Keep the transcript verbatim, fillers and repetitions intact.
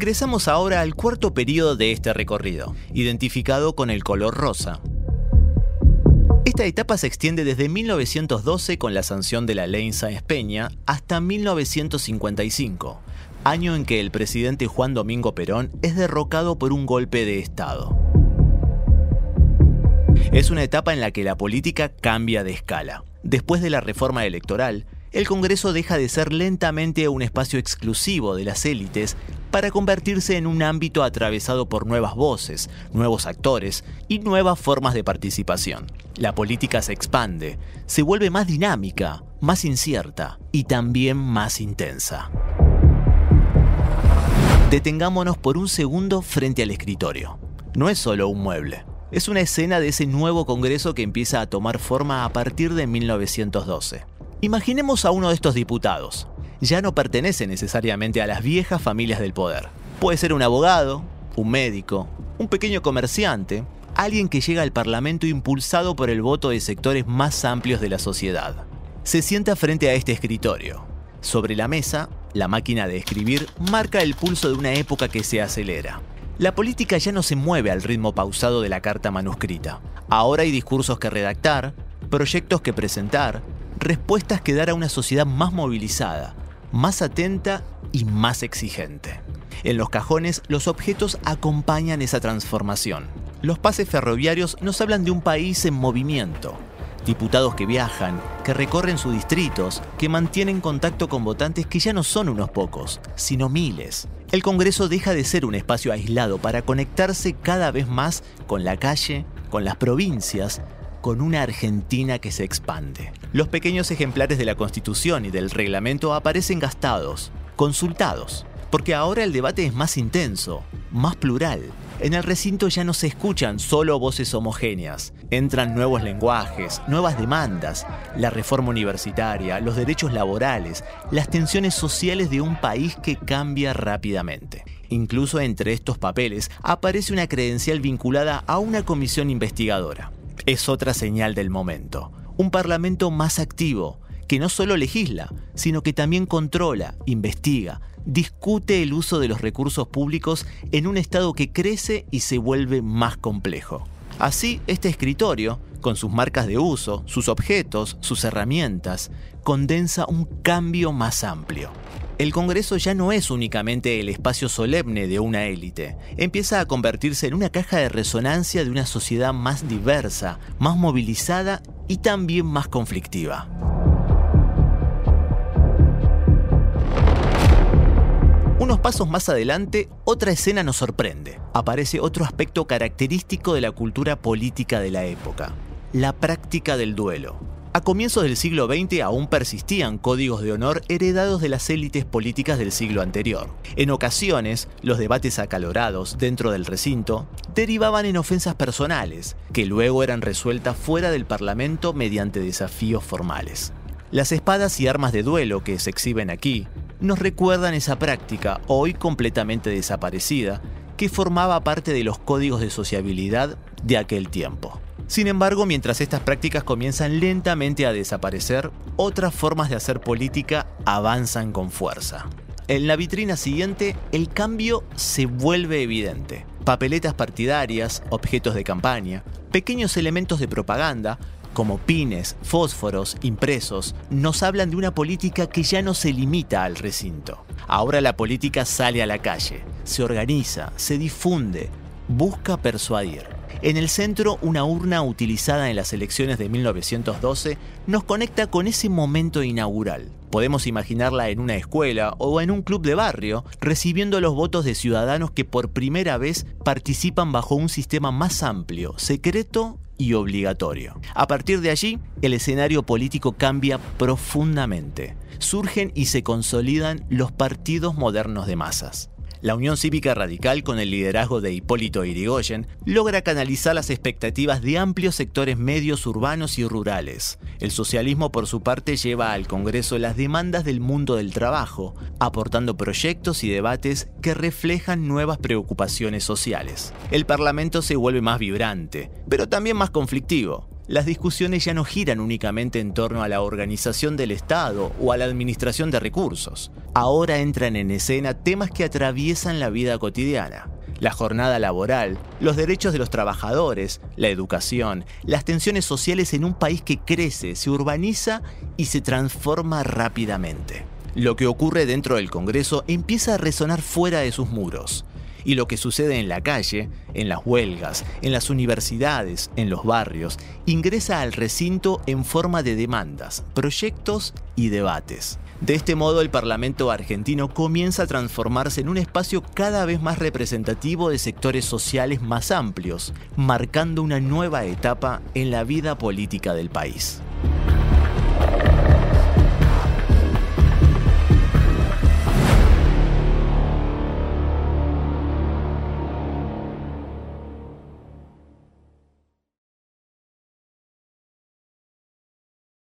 Ingresamos ahora al cuarto periodo de este recorrido, identificado con el color rosa. Esta etapa se extiende desde mil novecientos doce con la sanción de la Ley Sáenz Peña hasta mil novecientos cincuenta y cinco, año en que el presidente Juan Domingo Perón es derrocado por un golpe de Estado. Es una etapa en la que la política cambia de escala. Después de la reforma electoral, el Congreso deja de ser lentamente un espacio exclusivo de las élites para convertirse en un ámbito atravesado por nuevas voces, nuevos actores y nuevas formas de participación. La política se expande, se vuelve más dinámica, más incierta y también más intensa. Detengámonos por un segundo frente al escritorio. No es solo un mueble. Es una escena de ese nuevo Congreso que empieza a tomar forma a partir de mil novecientos doce. Imaginemos a uno de estos diputados. Ya no pertenece necesariamente a las viejas familias del poder. Puede ser un abogado, un médico, un pequeño comerciante, alguien que llega al Parlamento impulsado por el voto de sectores más amplios de la sociedad. Se sienta frente a este escritorio. Sobre la mesa, la máquina de escribir marca el pulso de una época que se acelera. La política ya no se mueve al ritmo pausado de la carta manuscrita. Ahora hay discursos que redactar, proyectos que presentar, respuestas que dar a una sociedad más movilizada, más atenta y más exigente. En los cajones, los objetos acompañan esa transformación. Los pases ferroviarios nos hablan de un país en movimiento. Diputados que viajan, que recorren sus distritos, que mantienen contacto con votantes que ya no son unos pocos, sino miles. El Congreso deja de ser un espacio aislado para conectarse cada vez más con la calle, con las provincias, con una Argentina que se expande. Los pequeños ejemplares de la Constitución y del reglamento aparecen gastados, consultados, porque ahora el debate es más intenso, más plural. En el recinto ya no se escuchan solo voces homogéneas. Entran nuevos lenguajes, nuevas demandas, la reforma universitaria, los derechos laborales, las tensiones sociales de un país que cambia rápidamente. Incluso entre estos papeles aparece una credencial vinculada a una comisión investigadora. Es otra señal del momento. Un parlamento más activo, que no solo legisla, sino que también controla, investiga, discute el uso de los recursos públicos en un Estado que crece y se vuelve más complejo. Así, este escritorio, con sus marcas de uso, sus objetos, sus herramientas, condensa un cambio más amplio. El Congreso ya no es únicamente el espacio solemne de una élite. Empieza a convertirse en una caja de resonancia de una sociedad más diversa, más movilizada y también más conflictiva. Unos pasos más adelante, otra escena nos sorprende. Aparece otro aspecto característico de la cultura política de la época: la práctica del duelo. A comienzos del siglo veinte aún persistían códigos de honor heredados de las élites políticas del siglo anterior. En ocasiones, los debates acalorados dentro del recinto derivaban en ofensas personales, que luego eran resueltas fuera del Parlamento mediante desafíos formales. Las espadas y armas de duelo que se exhiben aquí nos recuerdan esa práctica, hoy completamente desaparecida, que formaba parte de los códigos de sociabilidad de aquel tiempo. Sin embargo, mientras estas prácticas comienzan lentamente a desaparecer, otras formas de hacer política avanzan con fuerza. En la vitrina siguiente, el cambio se vuelve evidente. Papeletas partidarias, objetos de campaña, pequeños elementos de propaganda, como pines, fósforos, impresos, nos hablan de una política que ya no se limita al recinto. Ahora la política sale a la calle, se organiza, se difunde, busca persuadir. En el centro, una urna utilizada en las elecciones de mil novecientos doce nos conecta con ese momento inaugural. Podemos imaginarla en una escuela o en un club de barrio, recibiendo los votos de ciudadanos que por primera vez participan bajo un sistema más amplio, secreto y obligatorio. A partir de allí, el escenario político cambia profundamente. Surgen y se consolidan los partidos modernos de masas. La Unión Cívica Radical, con el liderazgo de Hipólito Yrigoyen, logra canalizar las expectativas de amplios sectores medios urbanos y rurales. El socialismo, por su parte, lleva al Congreso las demandas del mundo del trabajo, aportando proyectos y debates que reflejan nuevas preocupaciones sociales. El Parlamento se vuelve más vibrante, pero también más conflictivo. las discusiones ya no giran únicamente en torno a la organización del Estado o a la administración de recursos. Ahora entran en escena temas que atraviesan la vida cotidiana. La jornada laboral, los derechos de los trabajadores, la educación, las tensiones sociales en un país que crece, se urbaniza y se transforma rápidamente. Lo que ocurre dentro del Congreso empieza a resonar fuera de sus muros. Y lo que sucede en la calle, en las huelgas, en las universidades, en los barrios, ingresa al recinto en forma de demandas, proyectos y debates. De este modo, el Parlamento argentino comienza a transformarse en un espacio cada vez más representativo de sectores sociales más amplios, marcando una nueva etapa en la vida política del país.